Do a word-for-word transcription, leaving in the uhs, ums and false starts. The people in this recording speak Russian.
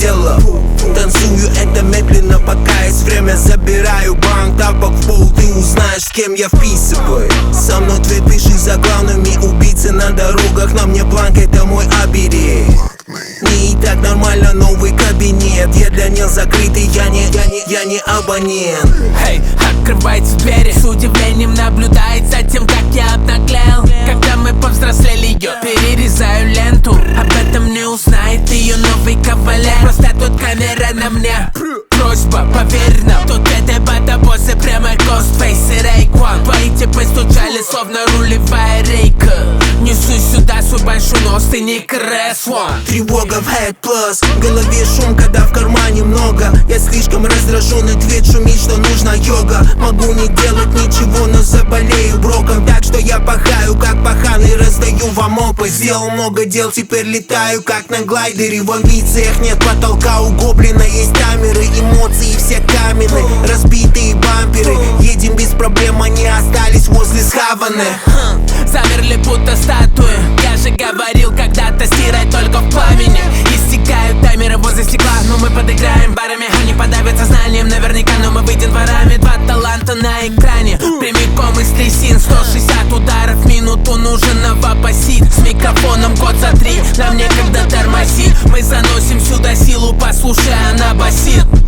дело. Танцую это медленно, пока есть время. Забираю банк, тапок в пол, ты узнаешь, с кем я вписываю. Со мной твит, пиши за главными убийцы на дорогах. На мне бланк, это мой оберег. Не и так нормально, новый кабинет. Я для них закрытый, я не, я не, я не абонент. Эй, hey, открывайте двери. С удивлением наблюдает за тем, как я обнаглел. Когда мы повзрослели, я перерезаю ленту. Об этом не узнает ее новый кавалер. Просто тут камера на мне. Просьба, поверь нам, тут это бата-боссы, прямо Ghostface и Rayquan. Твои типы стучали, словно рулевая рейка. Несу сюда свой большой нос, ты не Крэс Ван. Тревога в Head Plus, в голове шум, когда в кармане много. Я слишком раздраженный, твит шумит, что нужна йога. Могу не делать ничего, но заболею броком. Так что я пахаю, как паханый, раздаю вам опыт. Сделал много дел, теперь летаю, как на глайдере. В амбициях нет потолка, у гоблина есть камеры. Эмоции все каменные, разбитые бамперы. Едем без проблем, они остались возле схаваны. Замерли будто статуи. Я же говорил когда-то, стирать только в пламени. Истекают таймеры возле стекла, но мы подыграем барами. Они подавят сознанием наверняка, но мы выйдем дворами. Два таланта на экране, прямиком из трясин. Сто шестьдесят ударов в минуту, нужен новопосит. С микрофоном год за три, нам некогда тормозить. Мы заносим сюда силу, послушай, она басит.